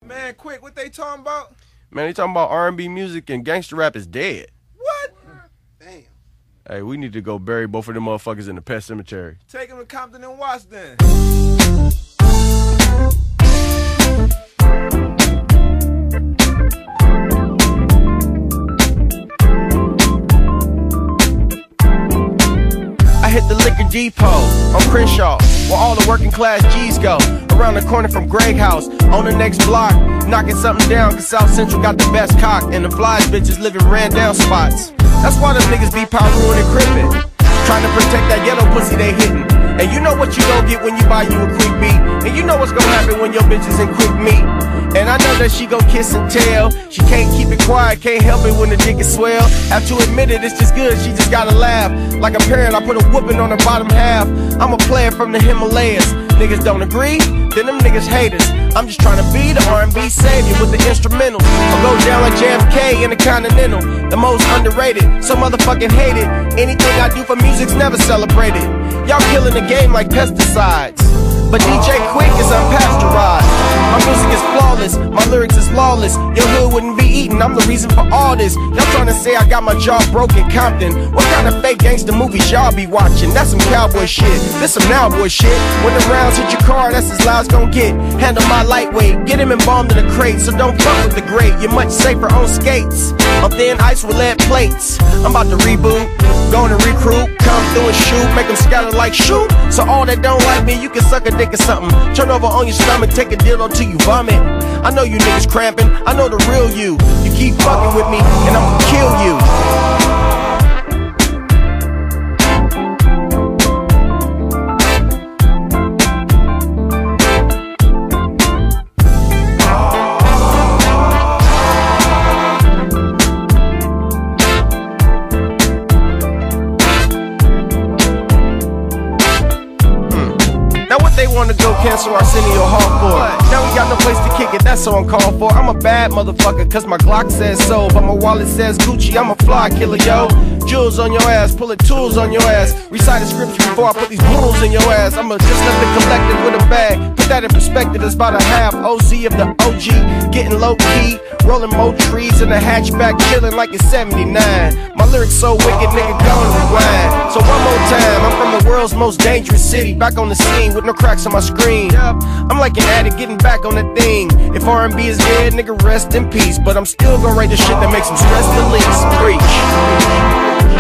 Man, quick, what they talking about? Man, they talking about R&B music and gangster rap is dead. What? Damn. Hey, we need to go bury both of them motherfuckers in the pet cemetery. Take them to Compton and watch then. I hit the liquor depot on Crenshaw, where all the working class G's go. Around the corner from Greg House, on the next block, knocking something down, cause South Central got the best cock, and the flies bitches live in ran down spots. That's why them niggas be powering and crippin', trying to protect that yellow pussy they hittin'. And you know what you gon' get when you buy you a quick beat, and you know what's gon' happen when your bitch is in quick meat. And I know that she gon' kiss and tell. She can't keep it quiet, can't help it when the dick is swell. Have to admit it, it's just good, she just gotta laugh. Like a parent, I put a whooping on her bottom half. I'm a player from the Himalayas. Niggas don't agree, then them niggas haters. I'm just trying to be the R&B savior with the instrumentals. I'll go down like JFK in the Continental, the most underrated, so motherfucking hated. Anything I do for music's never celebrated. Y'all killing the game like pesticides, but DJ Quick is unpasteurized. My music is flawless, my lyrics is lawless. Your hood wouldn't be eaten, I'm the reason for all this. Y'all trying to say I got my jaw broken Compton. What kind of fake gangster movies y'all be watching? That's some cowboy shit, this some now boy shit. When the rounds hit your car, that's as loud as gon' get. Handle my lightweight, get him embalmed in a crate. So don't fuck with the great, you're much safer on skates. On thin ice with lead plates. I'm about to reboot, going to recruit. Come through and shoot, make them scatter like shoot. So all that don't like me, you can suck a dick or something. Turn over on your stomach, take a dildo till you vomit. I know you niggas cramping, I know the real you. You keep fucking with me, and I'ma kill you. They wanna go cancel Arsenio Hall for. Now we got no place to kick it, that's so uncalled for. I'm a bad motherfucker, cause my Glock says so. But my wallet says Gucci, I'm a fly killer, yo. Jewels on your ass, pulling tools on your ass. Recite a scripture before I put these rules in your ass. I'ma just let the collective with a bag. Put that in perspective, it's about a half OZ of the OG. Getting low key, rolling more trees in the hatchback, chilling like it's 79. My lyrics so wicked, nigga, go and rewind. So one more time, I'm from the world's most dangerous city. Back on the scene with no cracks on my screen. I'm like an addict getting back on that thing. If R&B is dead, nigga, rest in peace. But I'm still gonna write the shit that makes him stress the least. Preach.